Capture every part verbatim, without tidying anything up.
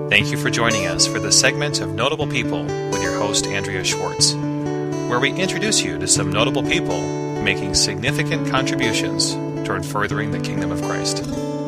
Thank you for joining us for this segment of Notable People with your host, Andrea Schwartz, where we introduce you to some notable people making significant contributions toward furthering the kingdom of Christ.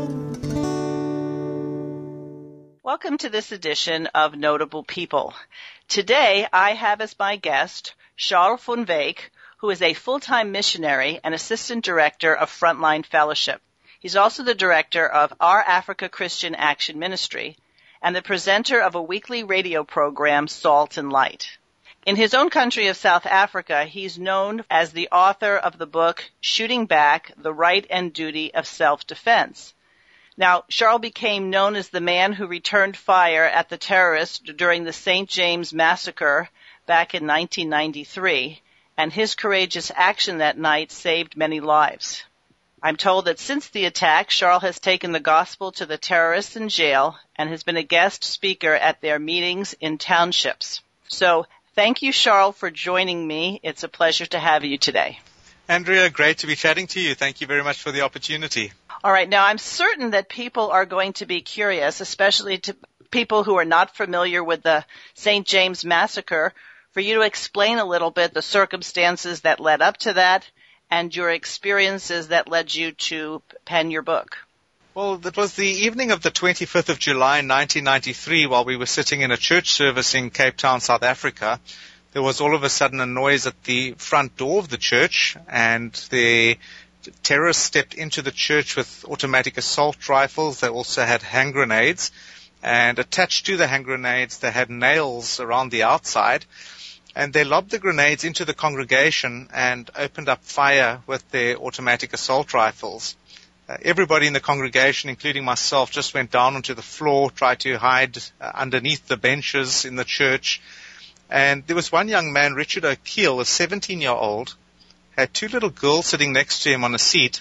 Welcome to this edition of Notable People. Today, I have as my guest Charles van Wyk, who is a full-time missionary and assistant director of Frontline Fellowship. He's also the director of Our Africa Christian Action Ministry and the presenter of a weekly radio program, Salt and Light. In his own country of South Africa, he's known as the author of the book, Shooting Back, The Right and Duty of Self-Defense. Now, Charles became known as the man who returned fire at the terrorists during the Saint James Massacre back in nineteen ninety-three, and his courageous action that night saved many lives. I'm told that since the attack, Charles has taken the gospel to the terrorists in jail and has been a guest speaker at their meetings in townships. So, thank you, Charles, for joining me. It's a pleasure to have you today. Andrea, great to be chatting to you. Thank you very much for the opportunity. All right. Now, I'm certain that people are going to be curious, especially to people who are not familiar with the Saint James Massacre, for you to explain a little bit the circumstances that led up to that and your experiences that led you to pen your book. Well, it was the evening of the twenty-fifth of July, nineteen ninety-three, while we were sitting in a church service in Cape Town, South Africa. There was all of a sudden a noise at the front door of the church, and the terrorists stepped into the church with automatic assault rifles. They also had hand grenades, and attached to the hand grenades, they had nails around the outside. And they lobbed the grenades into the congregation and opened up fire with their automatic assault rifles. Uh, everybody in the congregation, including myself, just went down onto the floor, tried to hide uh, underneath the benches in the church. And there was one young man, Richard O'Keel, a seventeen-year-old, had two little girls sitting next to him on a seat.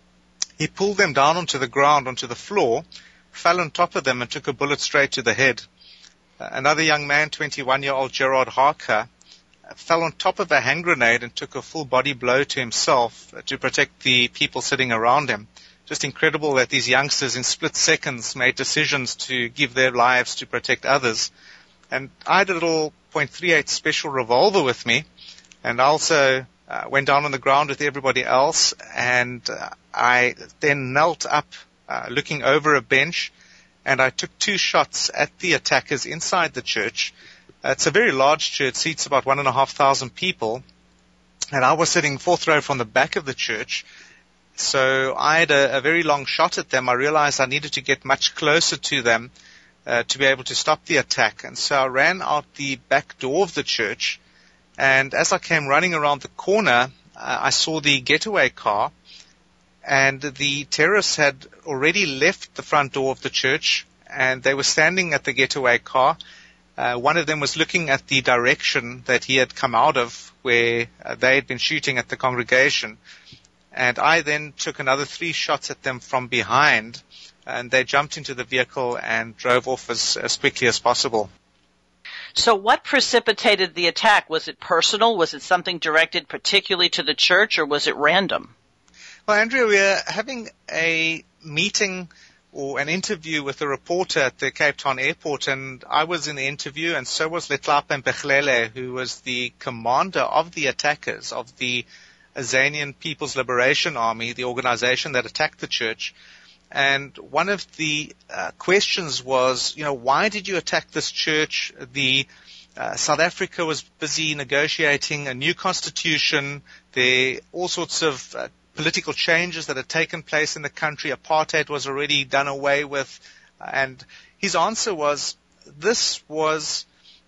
He pulled them down onto the ground, onto the floor, fell on top of them and took a bullet straight to the head. Uh, another young man, twenty-one-year-old Gerard Harker, fell on top of a hand grenade and took a full body blow to himself to protect the people sitting around him. Just incredible that these youngsters in split seconds made decisions to give their lives to protect others. And I had a little point three eight special revolver with me, and I also uh, went down on the ground with everybody else, and uh, I then knelt up uh, looking over a bench, and I took two shots at the attackers inside the church. It's a very large church, seats about one and a half thousand people, and I was sitting fourth row from the back of the church. So I had a, a very long shot at them. I realized I needed to get much closer to them uh, to be able to stop the attack. And so I ran out the back door of the church, and as I came running around the corner, uh, I saw the getaway car, and the terrorists had already left the front door of the church, and they were standing at the getaway car. Uh, one of them was looking at the direction that he had come out of, where uh, they had been shooting at the congregation. And I then took another three shots at them from behind, and they jumped into the vehicle and drove off as, as quickly as possible. So what precipitated the attack? Was it personal? Was it something directed particularly to the church, or was it random? Well, Andrea, we are having a meeting or an interview with a reporter at the Cape Town airport, and I was in the interview, and so was Letlapa Mpeghlele, who was the commander of the attackers of the Azanian People's Liberation Army, the organization that attacked the church. And one of the uh, questions was, you know, why did you attack this church? The uh, South Africa was busy negotiating a new constitution. There all sorts of uh, political changes that had taken place in the country. Apartheid was already done away with. And his answer was, this was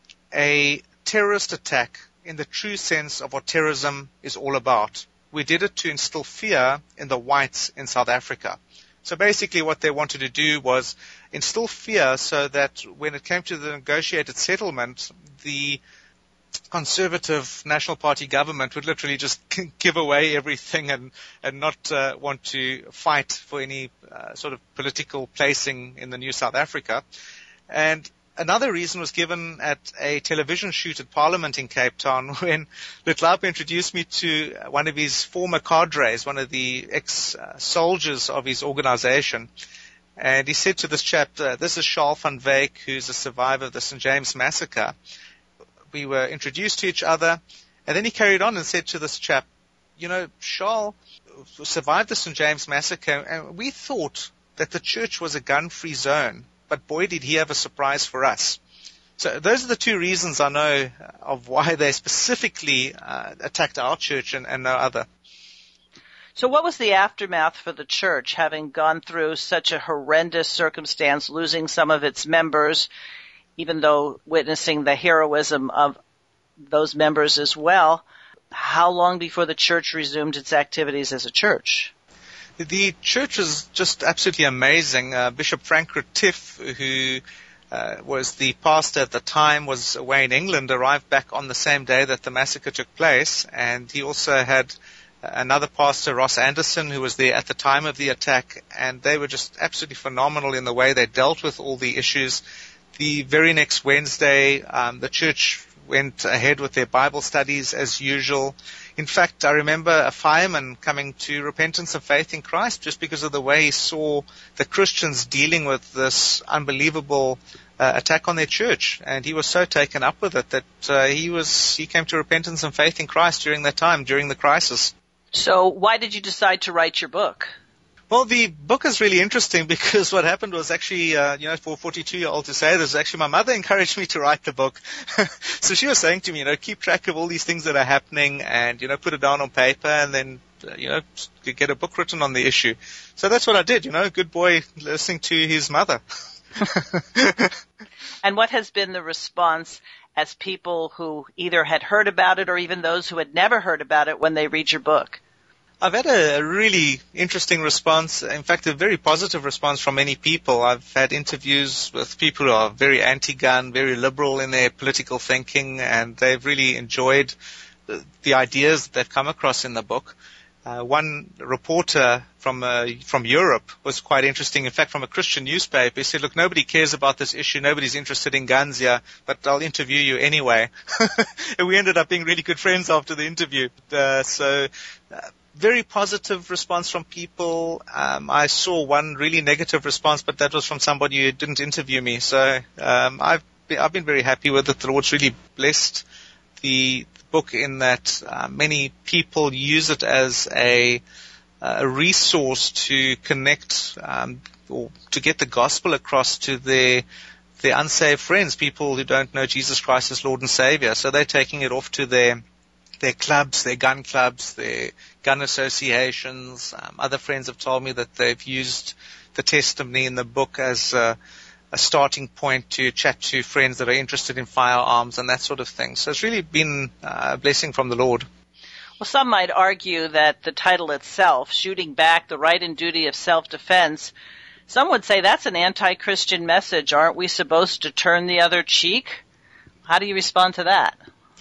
a terrorist attack in the true sense of what terrorism is all about. We did it to instill fear in the whites in South Africa. So basically what they wanted to do was instill fear so that when it came to the negotiated settlement, the Conservative National Party government would literally just give away everything and, and not uh, want to fight for any uh, sort of political placing in the new South Africa. And another reason was given at a television shoot at Parliament in Cape Town when Letlapa introduced me to one of his former cadres, one of the ex-soldiers of his organization. And he said to this chap, uh, this is Charles van Wyk, who's a survivor of the Saint James Massacre. We were introduced to each other, and then he carried on and said to this chap, you know, Charles survived the Saint James Massacre, and we thought that the church was a gun-free zone, but boy, did he have a surprise for us. So those are the two reasons I know of why they specifically uh, attacked our church and, and no other. So what was the aftermath for the church, having gone through such a horrendous circumstance, losing some of its members, even though witnessing the heroism of those members as well? How long before the church resumed its activities as a church? The church is just absolutely amazing. Uh, Bishop Frank Retief, who uh, was the pastor at the time, was away in England, arrived back on the same day that the massacre took place, and he also had another pastor, Ross Anderson, who was there at the time of the attack, and they were just absolutely phenomenal in the way they dealt with all the issues. The very next Wednesday, um, the church went ahead with their Bible studies as usual. In fact, I remember a fireman coming to repentance and faith in Christ just because of the way he saw the Christians dealing with this unbelievable uh, attack on their church, and he was so taken up with it that uh, he was he came to repentance and faith in Christ during that time, during the crisis. So why did you decide to write your book? Well, the book is really interesting because what happened was actually, uh, you know, for a forty-two-year-old to say this, actually my mother encouraged me to write the book. So she was saying to me, you know, keep track of all these things that are happening and, you know, put it down on paper and then, uh, you know, get a book written on the issue. So that's what I did, you know, good boy listening to his mother. And what has been the response as people who either had heard about it or even those who had never heard about it when they read your book? I've had a really interesting response, in fact, a very positive response from many people. I've had interviews with people who are very anti-gun, very liberal in their political thinking, and they've really enjoyed the, the ideas that they've come across in the book. Uh, one reporter from uh, from Europe was quite interesting. In fact, from a Christian newspaper, he said, look, nobody cares about this issue. Nobody's interested in guns here, but I'll interview you anyway. And we ended up being really good friends after the interview. Uh, so uh, very positive response from people. Um, I saw one really negative response, but that was from somebody who didn't interview me. So um, I've, been, I've been very happy with it. The Lord's really blessed the book in that uh, many people use it as a, a resource to connect um, or to get the gospel across to their their unsaved friends, people who don't know Jesus Christ as Lord and Savior. So they're taking it off to their their clubs, their gun clubs, their gun associations. Um, other friends have told me that they've used the testimony in the book as uh, a starting point to chat to friends that are interested in firearms and that sort of thing. So it's really been a blessing from the Lord. Well, some might argue that the title itself, Shooting Back, the Right and Duty of Self-Defense, some would say that's an anti-Christian message. Aren't we supposed to turn the other cheek? How do you respond to that?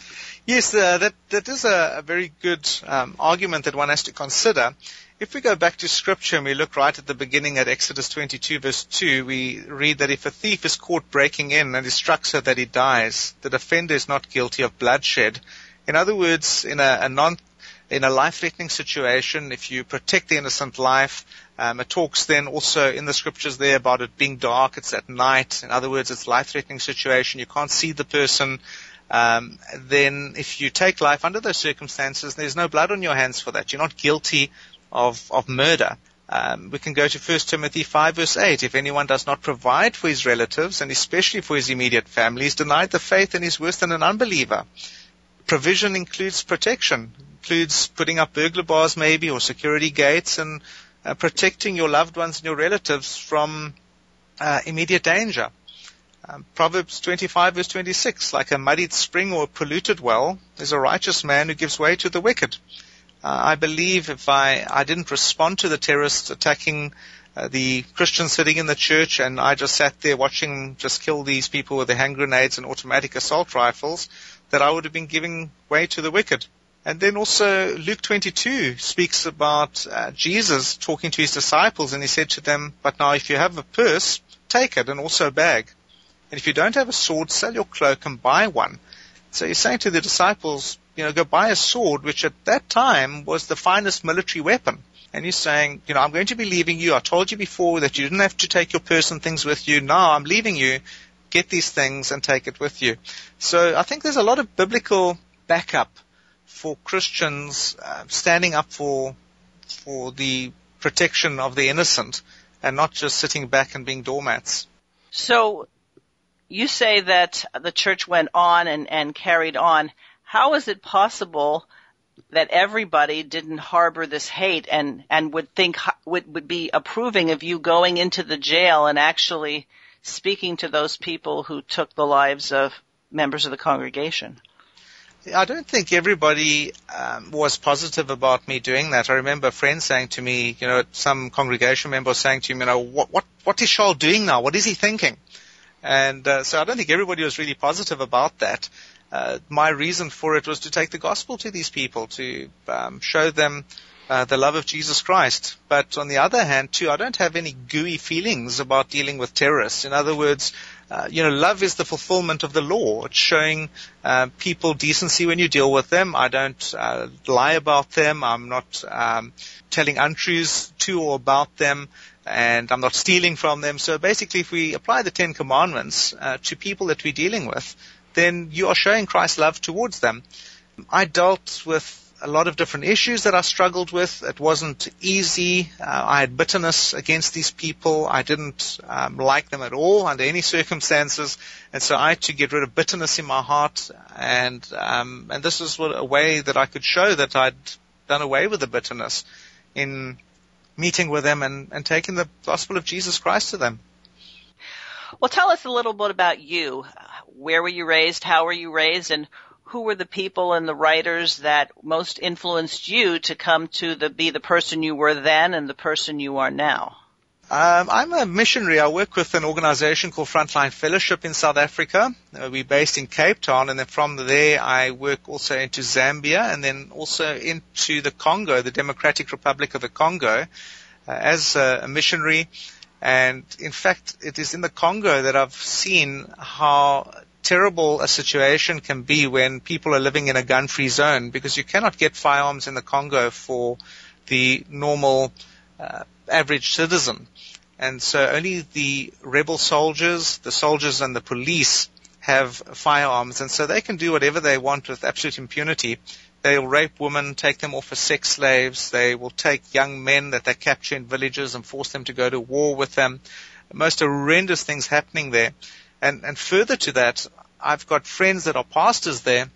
Yes, uh, that, that is a, a very good um, argument that one has to consider. If we go back to Scripture and we look right at the beginning at Exodus twenty-two, verse two, we read that if a thief is caught breaking in and is struck so that he dies, the offender is not guilty of bloodshed. In other words, in a, a non, in a life-threatening situation, if you protect the innocent life, um, it talks then also in the Scriptures there about it being dark, it's at night. In other words, it's a life-threatening situation, you can't see the person. Um, then if you take life under those circumstances, there's no blood on your hands for that. You're not guilty of, of murder. Um, we can go to First Timothy five, verse eight. If anyone does not provide for his relatives, and especially for his immediate family, he's denied the faith and is worse than an unbeliever. Provision includes protection, includes putting up burglar bars maybe or security gates and uh, protecting your loved ones and your relatives from uh, immediate danger. Um, Proverbs twenty-five, verse twenty-six, like a muddied spring or a polluted well, is a righteous man who gives way to the wicked. Uh, I believe if I, I didn't respond to the terrorists attacking uh, the Christians sitting in the church and I just sat there watching just kill these people with their hand grenades and automatic assault rifles, that I would have been giving way to the wicked. And then also Luke twenty-two speaks about uh, Jesus talking to his disciples, and he said to them, but now if you have a purse, take it, and also a bag. And if you don't have a sword, sell your cloak and buy one. So he's saying to the disciples, you know, go buy a sword, which at that time was the finest military weapon. and you're saying, you know, I'm going to be leaving you. I told you before that you didn't have to take your purse and things with you. Now I'm leaving you. Get these things and take it with you. So I think there's a lot of biblical backup for Christians uh, standing up for for the protection of the innocent and not just sitting back and being doormats. So you say that the church went on and, and carried on. How is it possible that everybody didn't harbor this hate and, and would think, would, would be approving of you going into the jail and actually speaking to those people who took the lives of members of the congregation? I don't think everybody um, was positive about me doing that. I remember a friend saying to me, you know, some congregation member saying to him, you know, what what what is Charles doing now? What is he thinking? And uh, so I don't think everybody was really positive about that. Uh, my reason for it was to take the gospel to these people, to um, show them uh, the love of Jesus Christ. But on the other hand, too, I don't have any gooey feelings about dealing with terrorists. In other words, Uh, you know, love is the fulfillment of the law. It's showing uh, people decency when you deal with them. I don't uh, lie about them. I'm not um, telling untruths to or about them, and I'm not stealing from them. So basically, if we apply the Ten Commandments uh, to people that we're dealing with, then you are showing Christ's love towards them. I dealt with a lot of different issues that I struggled with. It wasn't easy. Uh, I had bitterness against these people. I didn't um, like them at all under any circumstances. And so I had to get rid of bitterness in my heart. And um, and this was what, a way that I could show that I'd done away with the bitterness in meeting with them and, and taking the gospel of Jesus Christ to them. Well, tell us a little bit about you. Where were you raised? How were you raised? And who were the people and the writers that most influenced you to come to the, be the person you were then and the person you are now? Um, I'm a missionary. I work with an organization called Frontline Fellowship in South Africa. Uh, we're based in Cape Town, and then from there I work also into Zambia and then also into the Congo, the Democratic Republic of the Congo, uh, as a, a missionary. And in fact, it is in the Congo that I've seen how terrible a situation can be when people are living in a gun-free zone, because you cannot get firearms in the Congo for the normal uh, average citizen. And so only the rebel soldiers, the soldiers and the police have firearms, and so they can do whatever they want with absolute impunity. They'll rape women, take them off as sex slaves. They will take young men that they capture in villages and force them to go to war with them. The most horrendous things happening there. And, and further to that, I've got friends that are pastors there,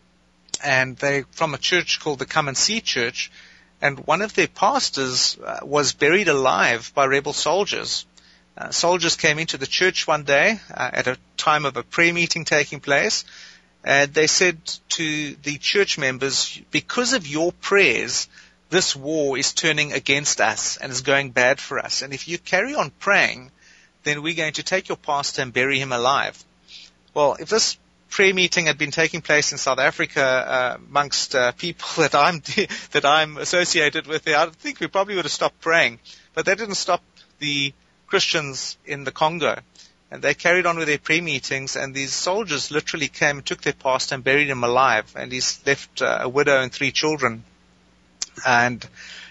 and they're from a church called the Come and See Church, and one of their pastors uh, was buried alive by rebel soldiers. Uh, soldiers came into the church one day uh, at a time of a prayer meeting taking place, and they said to the church members, because of your prayers, this war is turning against us and is going bad for us. And if you carry on praying, then we're going to take your pastor and bury him alive. Well, if this prayer meeting had been taking place in South Africa uh, amongst uh, people that I'm that I'm associated with, I think we probably would have stopped praying. But that didn't stop the Christians in the Congo. And they carried on with their prayer meetings, and these soldiers literally came and took their pastor and buried him alive. And he's left uh, a widow and three children. And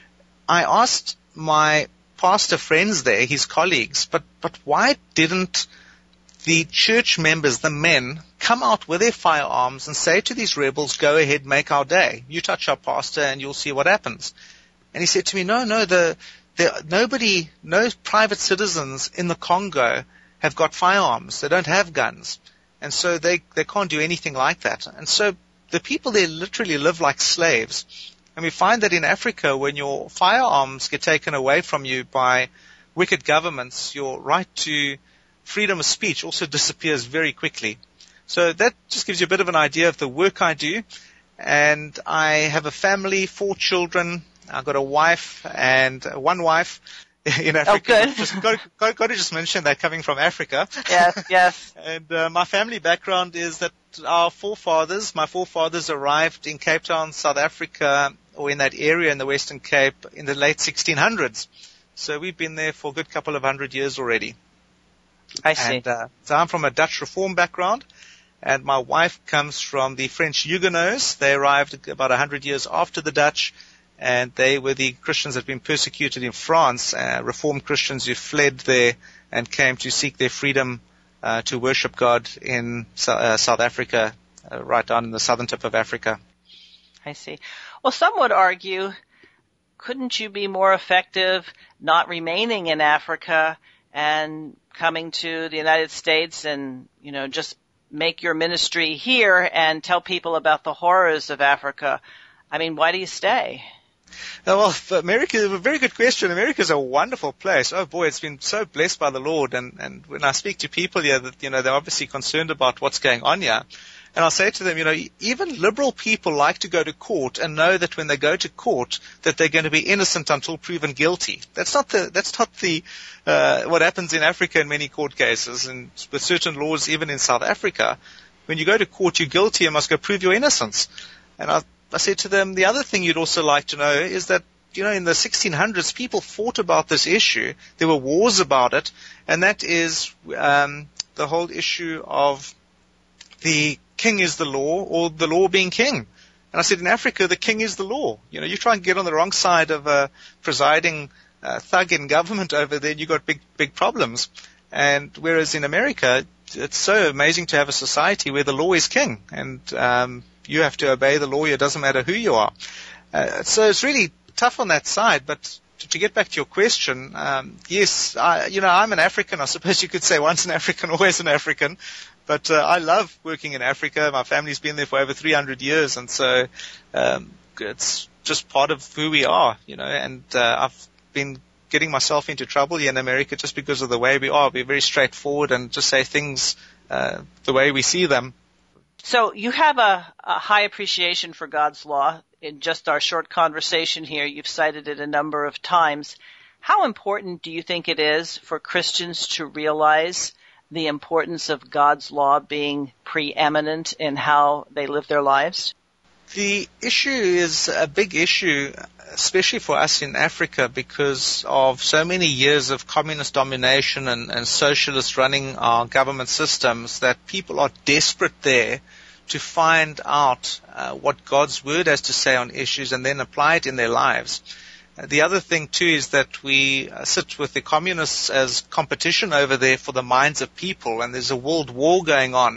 I asked my pastor friends there, his colleagues, but, but why didn't the church members, the men, come out with their firearms and say to these rebels, go ahead, make our day. You touch our pastor and you'll see what happens. And he said to me, no, no, the, the nobody, no private citizens in the Congo have got firearms. They don't have guns. And so they, they can't do anything like that. And so the people there literally live like slaves. And we find that in Africa, when your firearms get taken away from you by wicked governments, your right to freedom of speech also disappears very quickly. So that just gives you a bit of an idea of the work I do. And I have a family, four children. I've got a wife and one wife in Africa. Oh, good. Just got, got, got to just mention that coming from Africa. Yes, yes. And uh, my family background is that our forefathers, my forefathers arrived in Cape Town, South Africa, or in that area in the Western Cape in the late sixteen hundreds. So we've been there for a good couple of hundred years already. I see. And, uh, so I'm from a Dutch Reform background, and my wife comes from the French Huguenots. They arrived about a hundred years after the Dutch, and they were the Christians that had been persecuted in France, uh, Reformed Christians who fled there and came to seek their freedom uh, to worship God in uh, South Africa, uh, right down in the southern tip of Africa. I see. Well, some would argue, couldn't you be more effective not remaining in Africa and coming to the United States and, you know, just make your ministry here and tell people about the horrors of Africa? I mean, why do you stay? Well, America, a very good question. America is a wonderful place. Oh boy, it's been so blessed by the Lord. And, and when I speak to people here that, you know, they're obviously concerned about what's going on here. And I'll say to them, you know, even liberal people like to go to court and know that when they go to court that they're going to be innocent until proven guilty. That's not the, that's not the, uh, what happens in Africa in many court cases and with certain laws, even in South Africa. When you go to court, you're guilty and must go prove your innocence. And I, I said to them, the other thing you'd also like to know is that, you know, in the sixteen hundreds, people fought about this issue. There were wars about it, and that is um, the whole issue of the king is the law or the law being king. And I said, in Africa, the king is the law. You know, you try and get on the wrong side of a presiding uh, thug in government over there, and you've got big, big problems. And whereas in America, it's so amazing to have a society where the law is king, and um, you have to obey the law. It doesn't matter who you are. Uh, so it's really tough on that side. But to, to get back to your question, um, yes, I, you know, I'm an African. I suppose you could say once an African, always an African. But uh, I love working in Africa. My family's been there for over three hundred years, and so um, it's just part of who we are, you know. And uh, I've been getting myself into trouble here in America just because of the way we are. We're very straightforward and just say things uh, the way we see them. So you have a, a high appreciation for God's law. In just our short conversation here, you've cited it a number of times. How important do you think it is for Christians to realize the importance of God's law being preeminent in how they live their lives? The issue is a big issue, especially for us in Africa, because of so many years of communist domination and, and socialists running our government systems, that people are desperate there to find out uh, what God's word has to say on issues and then apply it in their lives. Uh, the other thing, too, is that we uh, sit with the communists as competition over there for the minds of people, and there's a world war going on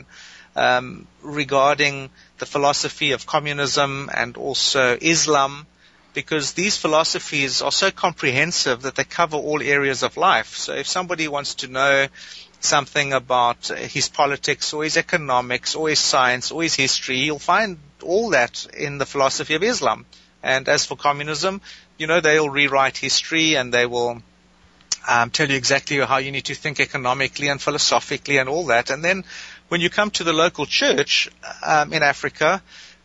um, regarding the philosophy of communism and also Islam, because these philosophies are so comprehensive that they cover all areas of life. So if somebody wants to know something about his politics or his economics or his science or his history, he'll find all that in the philosophy of Islam. And as for communism, you know, they'll rewrite history and they will um, tell you exactly how you need to think economically and philosophically and all that. And then when you come to the local church um, in Africa,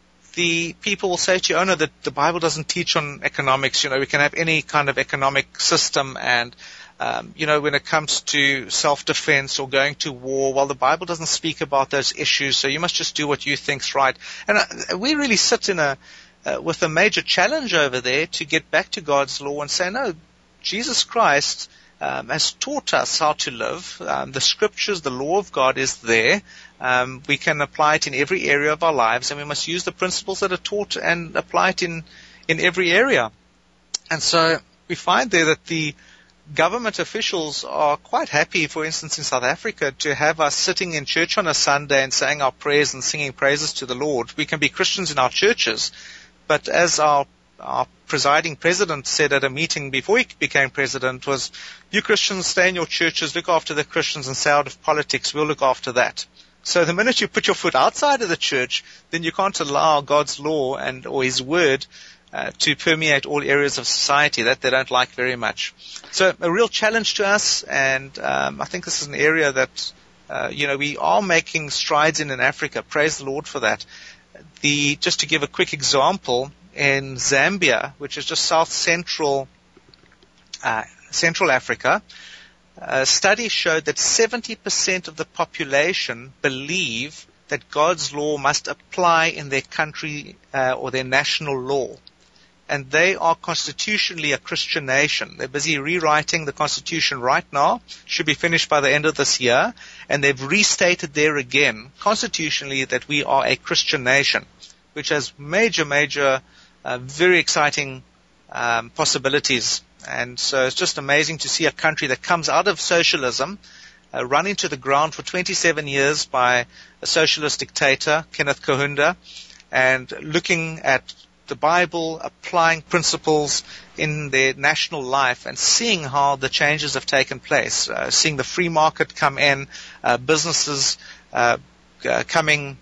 the people will say to you, oh no, the, the Bible doesn't teach on economics. You know, we can have any kind of economic system, and Um, you know, when it comes to self-defense or going to war, well, the Bible doesn't speak about those issues, so you must just do what you think's right. And uh, we really sit in a uh, with a major challenge over there to get back to God's law and say, no, Jesus Christ um, has taught us how to live. Um, the Scriptures, the law of God is there. Um, we can apply it in every area of our lives, and we must use the principles that are taught and apply it in, in every area. And so we find there that the government officials are quite happy, for instance, in South Africa, to have us sitting in church on a Sunday and saying our prayers and singing praises to the Lord. We can be Christians in our churches, but as our, our presiding president said at a meeting before he became president was, you Christians stay in your churches, look after the Christians, and stay out of politics. We'll look after that. So the minute you put your foot outside of the church, then you can't allow God's law and or His word Uh, to permeate all areas of society. That they don't like very much. So a real challenge to us, and um, I think this is an area that, uh, you know, we are making strides in in Africa. Praise the Lord for that. The, just to give a quick example, in Zambia, which is just south central, uh, Central Africa, a study showed that seventy percent of the population believe that God's law must apply in their country uh, or their national law. And they are constitutionally a Christian nation. They're busy rewriting the Constitution right now, should be finished by the end of this year, and they've restated there again, constitutionally, that we are a Christian nation, which has major, major, uh, very exciting um, possibilities. And so it's just amazing to see a country that comes out of socialism, uh, run into the ground for twenty-seven years by a socialist dictator, Kenneth Kaunda, and looking at the Bible, applying principles in their national life and seeing how the changes have taken place, uh, seeing the free market come in, uh, businesses uh, uh, coming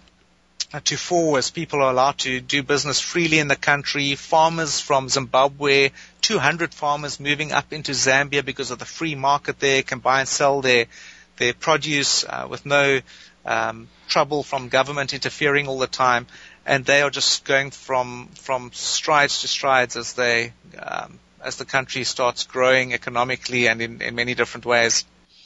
to fore as people are allowed to do business freely in the country, farmers from Zimbabwe, two hundred farmers moving up into Zambia because of the free market there, can buy and sell their, their produce uh, with no um, trouble from government interfering all the time. And they are just going from from strides to strides as they um, as the country starts growing economically and in, in many different ways.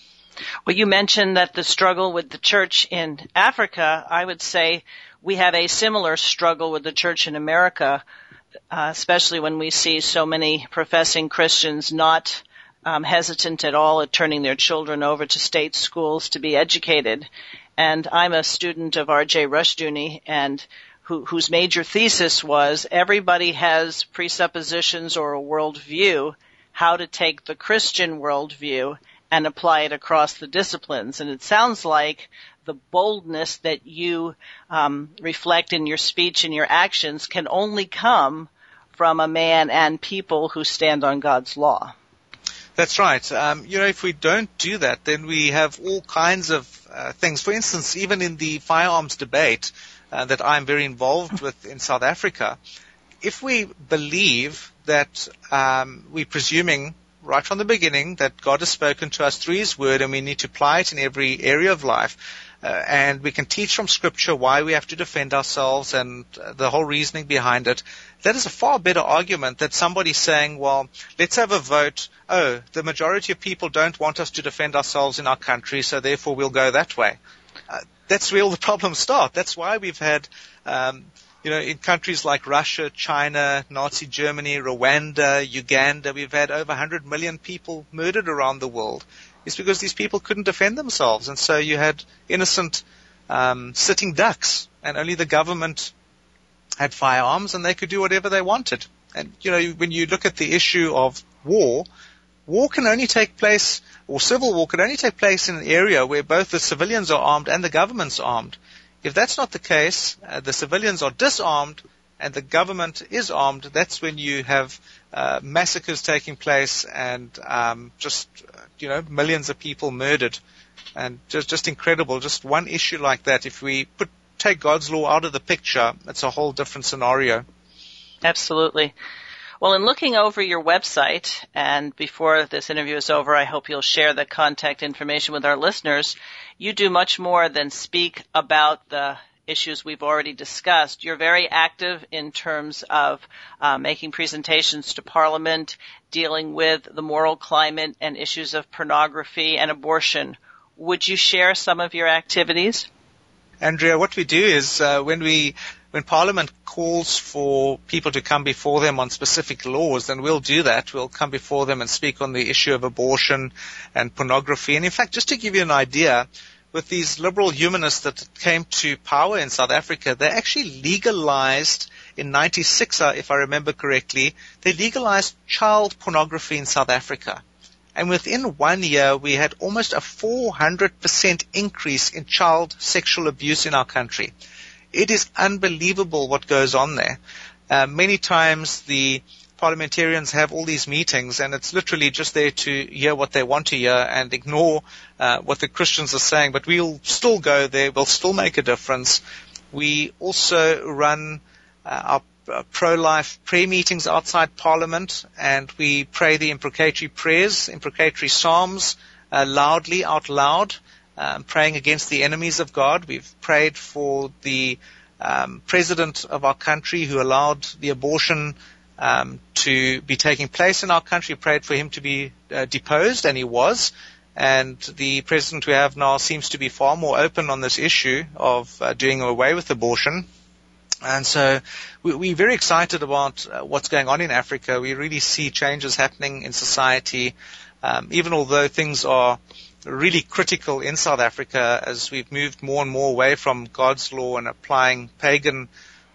Well, you mentioned that the struggle with the church in Africa. I would say we have a similar struggle with the church in America, uh, especially when we see so many professing Christians not um, hesitant at all at turning their children over to state schools to be educated. And I'm a student of R J Rushdoony, and Who, whose major thesis was everybody has presuppositions or a worldview, how to take the Christian worldview and apply it across the disciplines. And it sounds like the boldness that you um, reflect in your speech and your actions can only come from a man and people who stand on God's law. That's right. Um, you know, if we don't do that, then we have all kinds of uh, things. For instance, even in the firearms debate, Uh, that I'm very involved with in South Africa, if we believe that um, we're presuming right from the beginning that God has spoken to us through His Word and we need to apply it in every area of life, uh, and we can teach from Scripture why we have to defend ourselves and uh, the whole reasoning behind it, that is a far better argument than somebody saying, well, let's have a vote. Oh, the majority of people don't want us to defend ourselves in our country, so therefore we'll go that way. Uh, That's where all the problems start. That's why we've had, um, you know, in countries like Russia, China, Nazi Germany, Rwanda, Uganda, we've had over one hundred million people murdered around the world. It's because these people couldn't defend themselves. And so you had innocent um, sitting ducks, and only the government had firearms, and they could do whatever they wanted. And, you know, when you look at the issue of war, war can only take place, or civil war can only take place in an area where both the civilians are armed and the government's armed. If that's not the case, uh, the civilians are disarmed and the government is armed, that's when you have uh, massacres taking place and um, just, you know, millions of people murdered. And just, just incredible. Just one issue like that, if we put take God's law out of the picture, it's a whole different scenario. Absolutely. Well, in looking over your website, and before this interview is over, I hope you'll share the contact information with our listeners, you do much more than speak about the issues we've already discussed. You're very active in terms of uh, making presentations to Parliament, dealing with the moral climate and issues of pornography and abortion. Would you share some of your activities? Andrea, what we do is uh, when we When Parliament calls for people to come before them on specific laws, then we'll do that. We'll come before them and speak on the issue of abortion and pornography. And in fact, just to give you an idea, with these liberal humanists that came to power in South Africa, they actually legalized in ninety-six, if I remember correctly, they legalized child pornography in South Africa. And within one year, we had almost a four hundred percent increase in child sexual abuse in our country. It is unbelievable what goes on there. Uh, many times the parliamentarians have all these meetings, and it's literally just there to hear what they want to hear and ignore uh, what the Christians are saying. But we'll still go there. We'll still make a difference. We also run uh, our uh, pro-life prayer meetings outside Parliament, and we pray the imprecatory prayers, imprecatory psalms uh, loudly, out loud. Um, praying against the enemies of God. We've prayed for the um, president of our country who allowed the abortion um, to be taking place in our country. Prayed for him to be uh, deposed, and he was. And the president we have now seems to be far more open on this issue of uh, doing away with abortion. And so we, we're very excited about uh, what's going on in Africa. We really see changes happening in society, um, even although things are really critical in South Africa as we've moved more and more away from God's law and applying pagan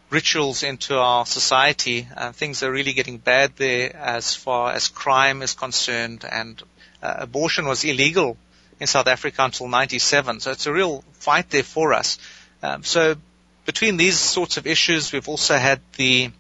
rituals into our society. Uh, things are really getting bad there as far as crime is concerned, and uh, abortion was illegal in South Africa until ninety-seven. So it's a real fight there for us. Um, so between these sorts of issues, we've also had the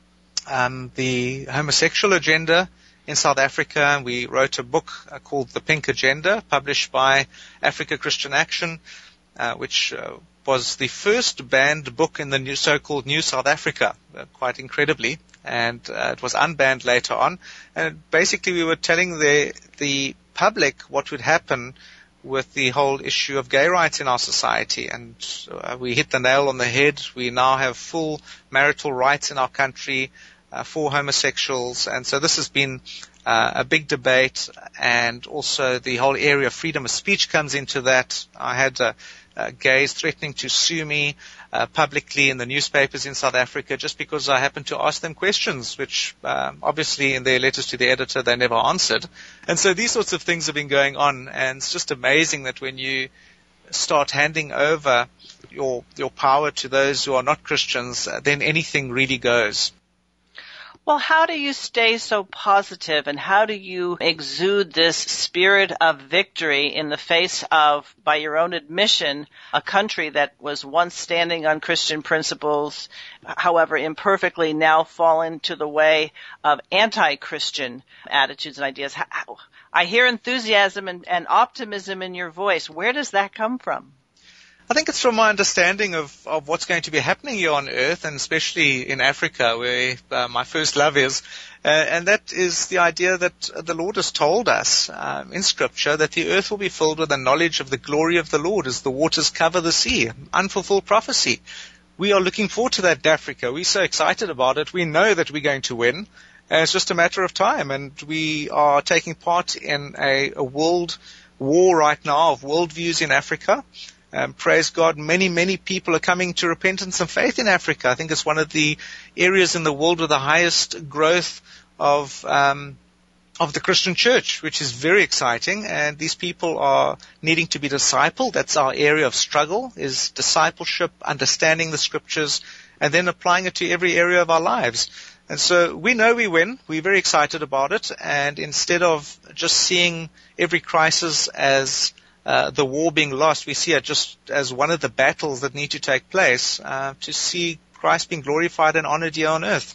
um, the homosexual agenda in South Africa. We wrote a book uh, called The Pink Agenda, published by Africa Christian Action, uh, which uh, was the first banned book in the new, so-called New South Africa, uh, quite incredibly, and uh, it was unbanned later on. And basically we were telling the the public what would happen with the whole issue of gay rights in our society, and uh, we hit the nail on the head. We now have full marital rights in our country uh, for homosexuals, and so this has been uh, a big debate, and also the whole area of freedom of speech comes into that. I had uh, uh, gays threatening to sue me uh, publicly in the newspapers in South Africa just because I happened to ask them questions, which um, obviously in their letters to the editor they never answered. And so these sorts of things have been going on, and it's just amazing that when you start handing over your your power to those who are not Christians, uh, then anything really goes. Well, how do you stay so positive, and how do you exude this spirit of victory in the face of, by your own admission, a country that was once standing on Christian principles, however imperfectly, now fallen to the way of anti-Christian attitudes and ideas? How, I hear enthusiasm and, and optimism in your voice. Where does that come from? I think it's from my understanding of, of what's going to be happening here on earth, and especially in Africa, where uh, my first love is. Uh, and that is the idea that the Lord has told us um, in Scripture that the earth will be filled with the knowledge of the glory of the Lord as the waters cover the sea. Unfulfilled prophecy. We are looking forward to that, Africa. We're so excited about it. We know that we're going to win. And it's just a matter of time. And we are taking part in a, a world war right now of worldviews in Africa. Um, praise God, many, many people are coming to repentance and faith in Africa. I think it's one of the areas in the world with the highest growth of um, of the Christian church, which is very exciting. And these people are needing to be discipled. That's our area of struggle, is discipleship, understanding the Scriptures, and then applying it to every area of our lives. And so we know we win. We're very excited about it. And instead of just seeing every crisis as Uh, the war being lost, we see it just as one of the battles that need to take place uh, to see Christ being glorified and honored here on earth.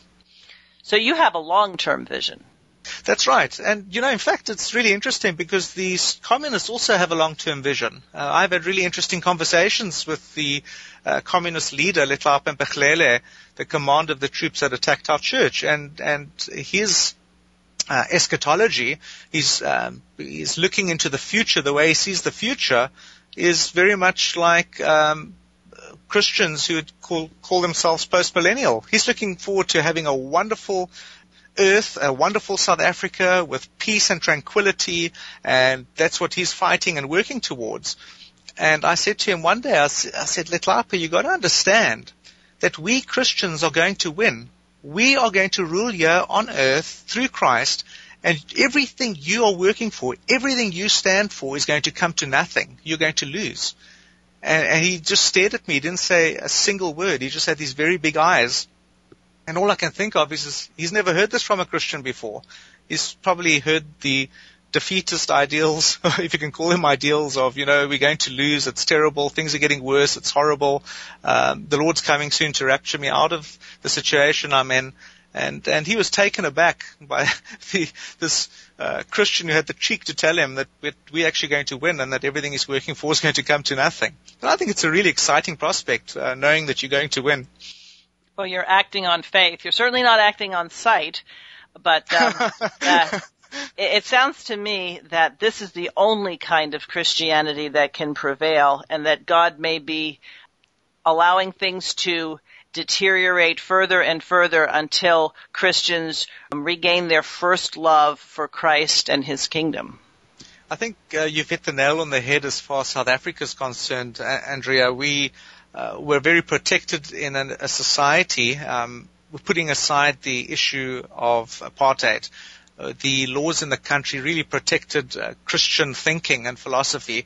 So you have a long-term vision. That's right. And, you know, in fact, it's really interesting because these communists also have a long-term vision. Uh, I've had really interesting conversations with the uh, communist leader, Letlapa Mpegele, the commander of the troops that attacked our church, and, and his Uh, eschatology, he's, um, he's looking into the future. The way he sees the future is very much like um, Christians who would call, call themselves post-millennial. He's looking forward to having a wonderful earth, a wonderful South Africa with peace and tranquility, and that's what he's fighting and working towards. And I said to him one day, I, I said, Letlapa, you got to understand that we Christians are going to win. We are going to rule here on earth through Christ, and everything you are working for, everything you stand for is going to come to nothing. You're going to lose. And, and he just stared at me. He didn't say a single word. He just had these very big eyes. And all I can think of is, is he's never heard this from a Christian before. He's probably heard the defeatist ideals, if you can call them ideals, of, you know, we're going to lose, it's terrible, things are getting worse, it's horrible, um, the Lord's coming soon to rapture me out of the situation I'm in. And, and he was taken aback by the, this uh, Christian who had the cheek to tell him that we're actually going to win and that everything he's working for is going to come to nothing. And I think it's a really exciting prospect, uh, knowing that you're going to win. Well, you're acting on faith. You're certainly not acting on sight, but um, uh, it sounds to me that this is the only kind of Christianity that can prevail, and that God may be allowing things to deteriorate further and further until Christians regain their first love for Christ and his kingdom. I think uh, you've hit the nail on the head as far as South Africa is concerned, uh, Andrea. We uh, we're very protected in an, a society. Um, we're putting aside the issue of apartheid. Uh, the laws in the country really protected uh, Christian thinking and philosophy.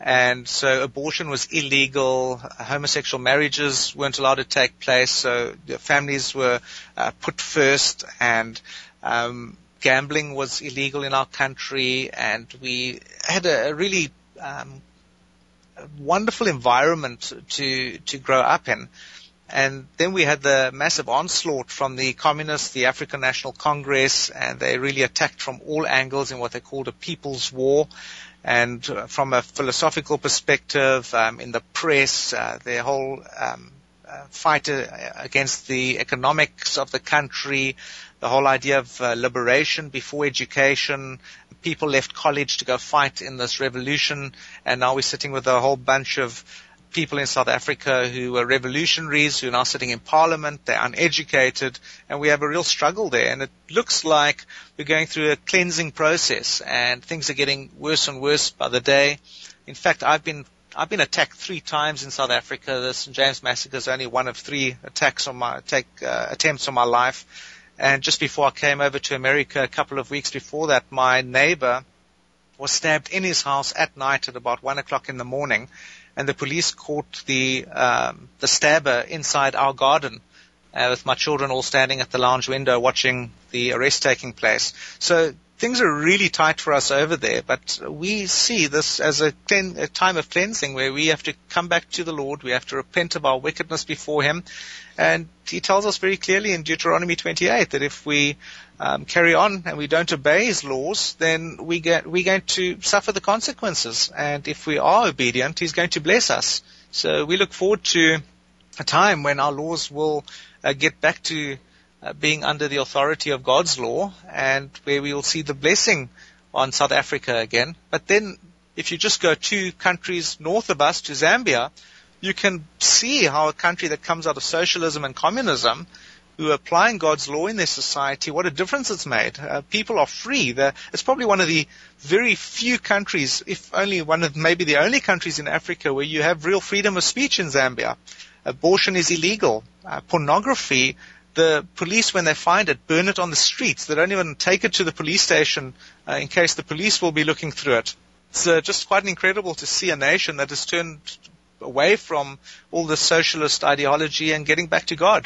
And so abortion was illegal, homosexual marriages weren't allowed to take place, so the families were uh, put first, and um, gambling was illegal in our country, and we had a, a really um, a wonderful environment to to grow up in. And then we had the massive onslaught from the communists, the African National Congress, and they really attacked from all angles in what they called a people's war. And uh, from a philosophical perspective, um, in the press, uh, their whole um, uh, fight uh, against the economics of the country, the whole idea of uh, liberation before education. People left college to go fight in this revolution, and now we're sitting with a whole bunch of people in South Africa who are revolutionaries, who are now sitting in parliament. They're uneducated, and we have a real struggle there. And it looks like we're going through a cleansing process, and things are getting worse and worse by the day. In fact, I've been I've been attacked three times in South Africa. The Saint James Massacre is only one of three attacks on my take, uh, attempts on my life. And just before I came over to America, a couple of weeks before that, my neighbor was stabbed in his house at night at about one o'clock in the morning. And the police caught the um, the stabber inside our garden, uh, with my children all standing at the lounge window watching the arrest taking place. So things are really tight for us over there, but we see this as a, clean, a time of cleansing where we have to come back to the Lord. We have to repent of our wickedness before Him. And He tells us very clearly in Deuteronomy twenty-eight that if we um, carry on and we don't obey His laws, then we get, we're going to suffer the consequences. And if we are obedient, He's going to bless us. So we look forward to a time when our laws will uh, get back to uh, being under the authority of God's law, and where we will see the blessing on South Africa again. But then if you just go two countries north of us to Zambia, you can see how a country that comes out of socialism and communism, who are applying God's law in their society, what a difference it's made. Uh, people are free. The, it's probably one of the very few countries, if only one of maybe the only countries in Africa where you have real freedom of speech in Zambia. Abortion is illegal. Uh, pornography, the police, when they find it, burn it on the streets. They don't even take it to the police station uh, in case the police will be looking through it. It's uh, just quite incredible to see a nation that has turned away from all the socialist ideology and getting back to God.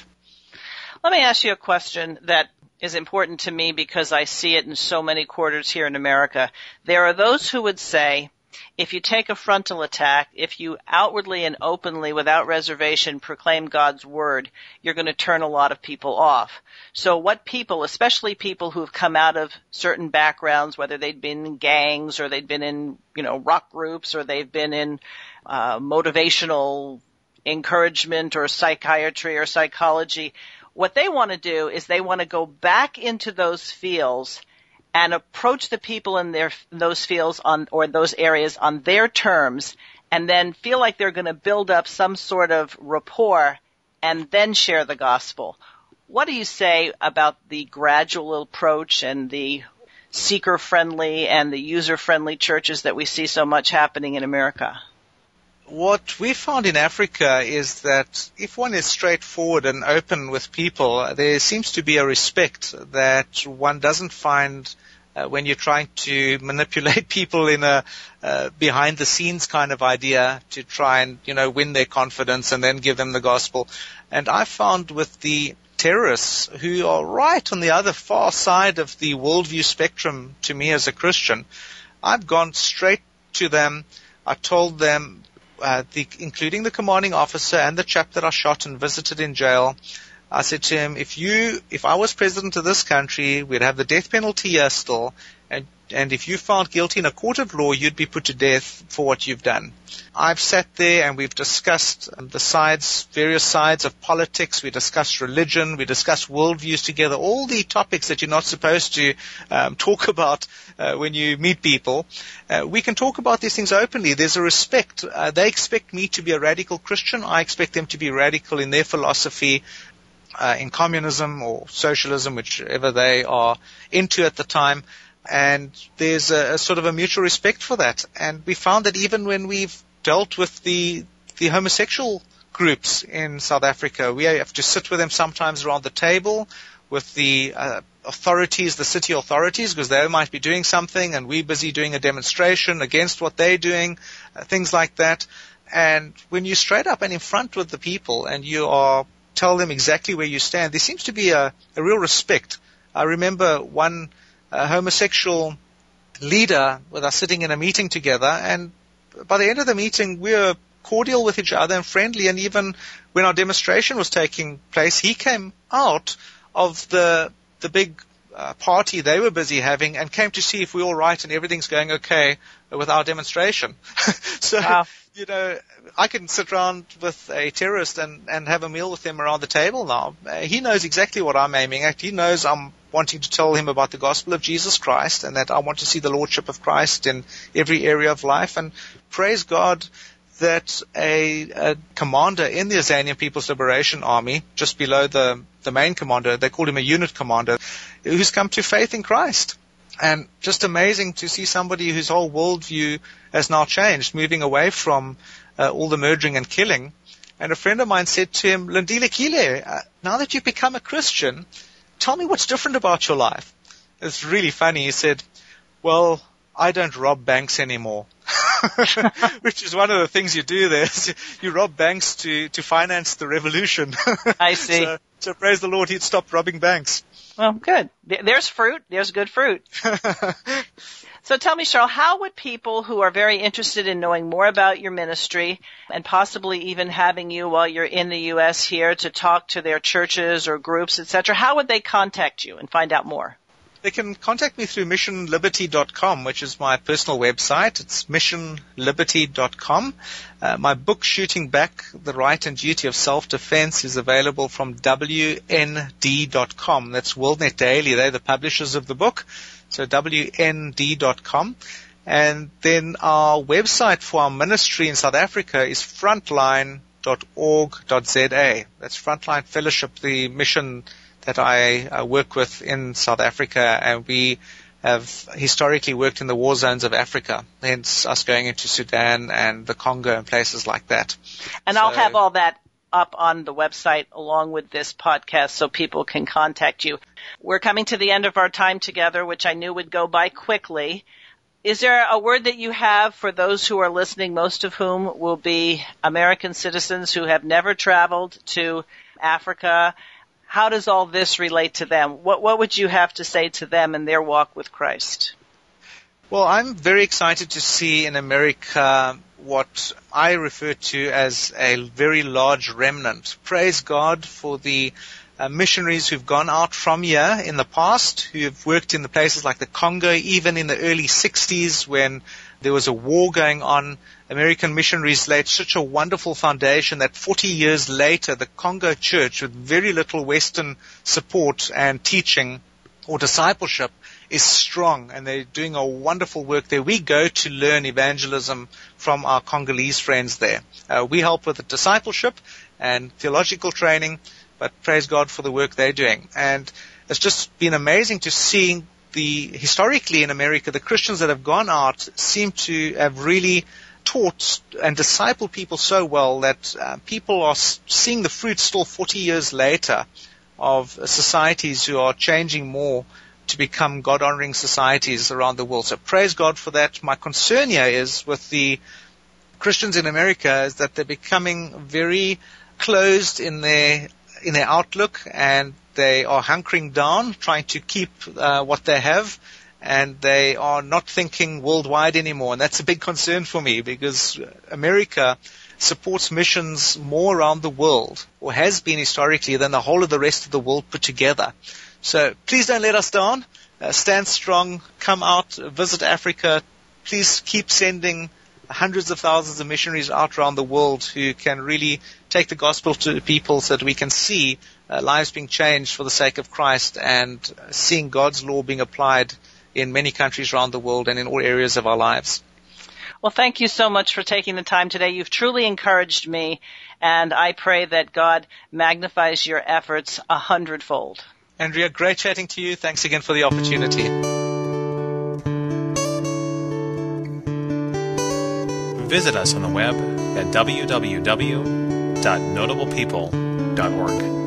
Let me ask you a question that is important to me because I see it in so many quarters here in America. There are those who would say, if you take a frontal attack, if you outwardly and openly, without reservation, proclaim God's word, you're going to turn a lot of people off. So what people, especially people who have come out of certain backgrounds, whether they'd been in gangs or they'd been in, you know, rock groups or they've been in uh, motivational encouragement or psychiatry or psychology, what they want to do is they want to go back into those fields and approach the people in their those fields on or those areas on their terms, and then feel like they're going to build up some sort of rapport and then share the gospel. What do you say about the gradual approach and the seeker-friendly and the user-friendly churches that we see so much happening in America? What we found in Africa is that if one is straightforward and open with people, there seems to be a respect that one doesn't find uh, when you're trying to manipulate people in a uh, behind-the-scenes kind of idea to try and, you know, win their confidence and then give them the gospel. And I found with the terrorists who are right on the other far side of the worldview spectrum to me as a Christian, I've gone straight to them. I told them, Uh, the, including the commanding officer and the chap that I shot and visited in jail, I said to him, if you, if I was president of this country, we'd have the death penalty here still, and, and if you found guilty in a court of law, you'd be put to death for what you've done. I've sat there and we've discussed the sides, various sides of politics. We discussed religion. We discussed worldviews together, all the topics that you're not supposed to um, talk about uh, when you meet people. Uh, we can talk about these things openly. There's a respect. Uh, they expect me to be a radical Christian. I expect them to be radical in their philosophy, uh, in communism or socialism, whichever they are into at the time. And there's a, a sort of a mutual respect for that. And we found that even when we've dealt with the the homosexual groups in South Africa, we have to sit with them sometimes around the table with the uh, authorities, the city authorities, because they might be doing something and we're busy doing a demonstration against what they're doing, uh, things like that. And when you're straight up and in front with the people and you are tell them exactly where you stand, there seems to be a, a real respect. I remember one uh, homosexual leader with us sitting in a meeting together, and by the end of the meeting, we were cordial with each other and friendly, and even when our demonstration was taking place, he came out of the the big uh, party they were busy having and came to see if we're all right and everything's going okay with our demonstration. So, wow. You know, I can sit around with a terrorist and, and have a meal with him around the table now. Uh, he knows exactly what I'm aiming at. He knows I'm wanting to tell him about the gospel of Jesus Christ and that I want to see the lordship of Christ in every area of life. And praise God that a, a commander in the Azanian People's Liberation Army, just below the, the main commander, they called him a unit commander, who's come to faith in Christ. And just amazing to see somebody whose whole worldview has now changed, moving away from uh, all the murdering and killing. And a friend of mine said to him, Lindile Kile, uh, now that you've become a Christian, tell me what's different about your life. It's really funny. He said, well, I don't rob banks anymore. Which is one of the things you do there. You rob banks to, to finance the revolution. I see. so, so praise the Lord, he'd stopped robbing banks. Well, good. There's fruit. There's good fruit. So tell me, Charles, how would people who are very interested in knowing more about your ministry and possibly even having you while you're in the U S here to talk to their churches or groups, et cetera, how would they contact you and find out more? They can contact me through mission liberty dot com, which is my personal website. It's mission liberty dot com. Uh, my book, Shooting Back the Right and Duty of Self-Defense, is available from W N D dot com. That's WorldNet Daily. They're the publishers of the book. So W N D dot com. And then our website for our ministry in South Africa is frontline dot org dot Z A. That's Frontline Fellowship, the mission that I uh, work with in South Africa, and we have historically worked in the war zones of Africa, hence us going into Sudan and the Congo and places like that. And so, I'll have all that up on the website along with this podcast so people can contact you. We're coming to the end of our time together, which I knew would go by quickly. Is there a word that you have for those who are listening, most of whom will be American citizens who have never traveled to Africa? How does all this relate to them? What what would you have to say to them in their walk with Christ? Well, I'm very excited to see in America what I refer to as a very large remnant. Praise God for the uh, missionaries who've gone out from here in the past, who have worked in the places like the Congo, even in the early sixties when there was a war going on. American missionaries laid such a wonderful foundation that forty years later, the Congo church, with very little Western support and teaching or discipleship, is strong, and they're doing a wonderful work there. We go to learn evangelism from our Congolese friends there. Uh, we help with the discipleship and theological training, but praise God for the work they're doing. And it's just been amazing to see the, historically in America, the Christians that have gone out seem to have really taught and discipled people so well that uh, people are seeing the fruit still forty years later of societies who are changing more to become God-honoring societies around the world. So praise God for that. My concern here is with the Christians in America is that they're becoming very closed in their in their outlook, and they are hunkering down, trying to keep uh, what they have, and they are not thinking worldwide anymore. And that's a big concern for me, because America supports missions more around the world, or has been historically, than the whole of the rest of the world put together. So please don't let us down. Uh, stand strong. Come out. Visit Africa. Please keep sending hundreds of thousands of missionaries out around the world who can really take the gospel to people so that we can see uh, lives being changed for the sake of Christ, and seeing God's law being applied in many countries around the world and in all areas of our lives. Well, thank you so much for taking the time today. You've truly encouraged me, and I pray that God magnifies your efforts a hundredfold. Andrea, great chatting to you. Thanks again for the opportunity. Visit us on the web at w w w dot notable people dot org.